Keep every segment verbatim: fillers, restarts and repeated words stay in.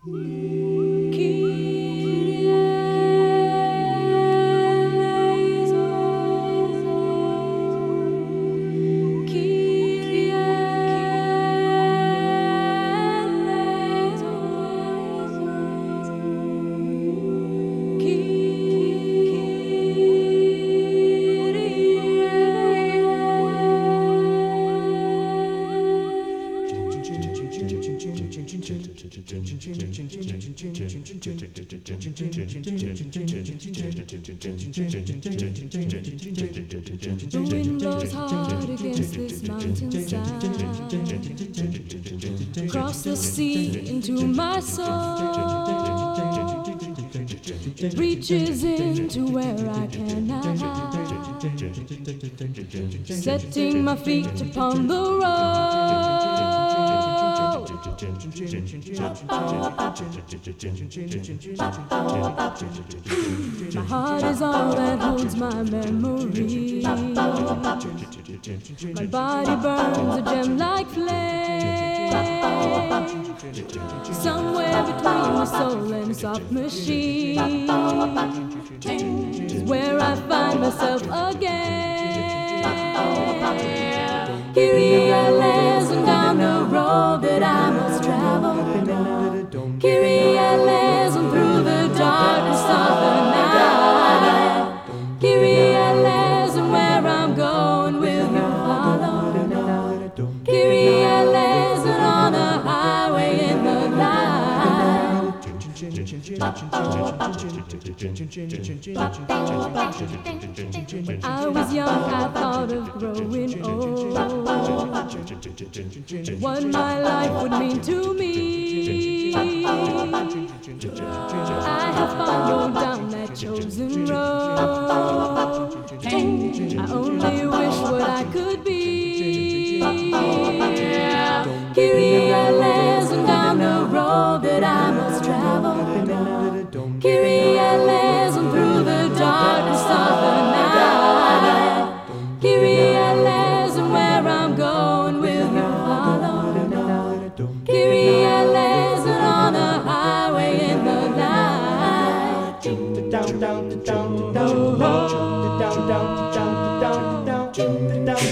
The wind blows hard against this mountainside, across the sea into my soul. It reaches into where I cannot hide, setting my feet upon the road. My heart is all that holds my memory. My body burns a gem-like flame, somewhere between the soul and soft machine is where I find myself again. Kyrie eleison, down the road that I must travel. Kyrie eleison, through the darkness of the night. Kyrie eleison, where I'm going, will you follow? Kyrie eleison, on the highway in the night. When I was young, I thought of growing old, what my life would mean to me. I have followed down that chosen road. I only wish what I could be. Kyrie eleison, down the road that I must travel. Kyrie eleison, through the darkness of the night. Kyrie eleison, where I'm going, will you follow? Kyrie eleison, on the highway in the night. Down, down, down, down, down, down, down, down, down, down, down, down,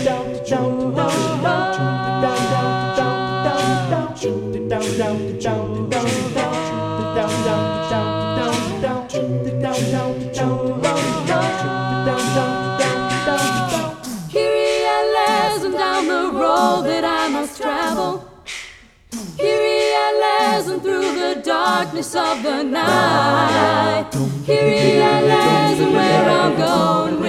Kyrie eleison, down the road that I must travel. Kyrie eleison, through the darkness of the night. Kyrie eleison, where I'm going.